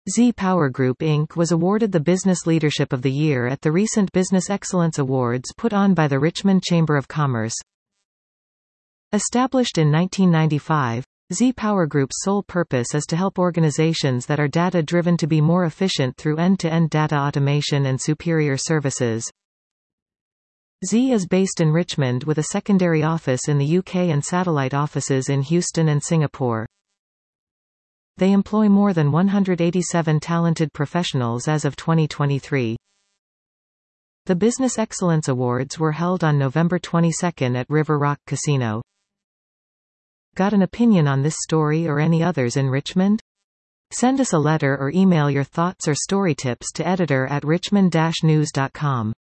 Z Power Group Inc. was awarded the Business Leadership of the Year at the recent Business Excellence Awards put on by the Richmond Chamber of Commerce. Established in 1995, Z Power Group's sole purpose is to help organizations that are data-driven to be more efficient through end-to-end data automation and superior services. Z is based in Richmond with a secondary office in the UK and satellite offices in Houston and Singapore. They employ more than 187 talented professionals as of 2023. The Business Excellence Awards were held on November 22 at River Rock Casino. Got an opinion on this story or any others in Richmond? Send us a letter or email your thoughts or story tips to editor@richmond-news.com.